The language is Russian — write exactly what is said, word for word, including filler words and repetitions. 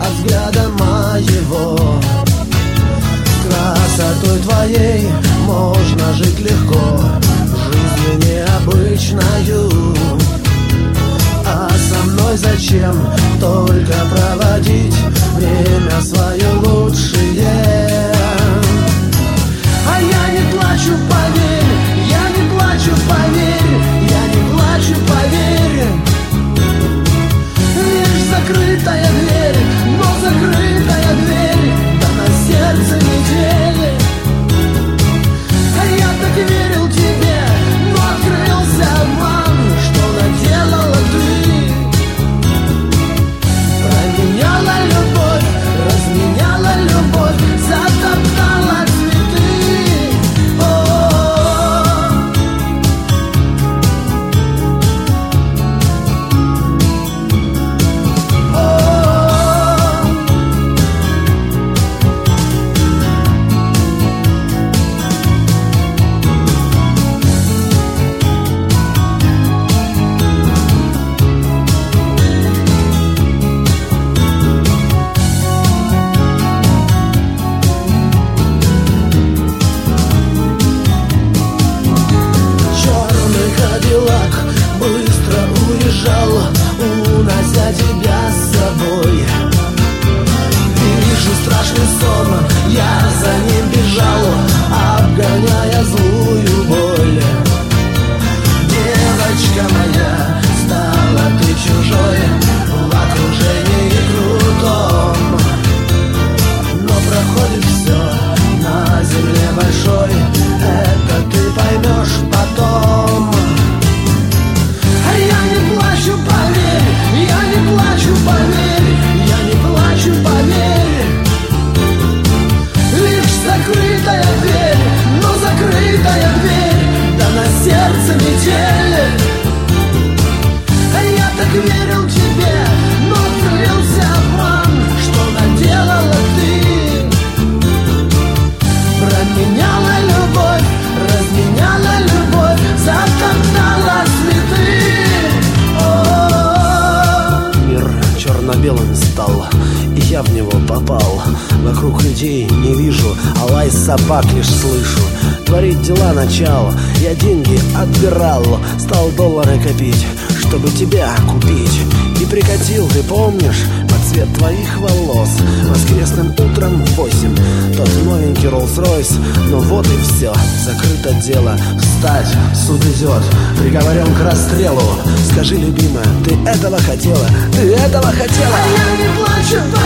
от взгляда моего. Красотой твоей можно жить легко, жизнью необычною. А со мной зачем только проводить время свое лучшее? А я не плачу, поверь, я не плачу, поверь, я не плачу, поверь. Лишь закрытая дверь, но закрытая дверь, да на сердце недели. А я так верил тебе, но открылся обман, что наделала ты. Променяла любовь, разменяла любовь, затоптала цветы. Быстро уезжал, унося тебя с собой. Вижу страшный сон, я за ним бежал, обгоняя злую боль. Девочка моя, стала ты чужой в окружении крутом. Но проходит все на земле большой, это ты поймешь потом. Я не плачу, поверь, я не плачу, поверь, я не плачу, поверь. Лишь закрытая дверь, но закрытая дверь, да на сердце метель. А я так верил тебе, но открылся обман, что наделала ты. Променяла любовь, разменяла любовь, затоптала цветы. Черно-белым стал, и я в него попал. Вокруг людей не вижу, а лай собак лишь слышу. Творить дела начал, я деньги отбирал, стал доллары копить, чтобы тебя купить. И прикатил, ты помнишь, под цвет твоих волос воскресным утром в восемь тот новенький Роллс-Ройс. Ну вот и все, закрыто дело. Встать, суд идет, приговорен к расстрелу. Скажи, любимая, ты этого хотела? Ты этого хотела? А я не плачу.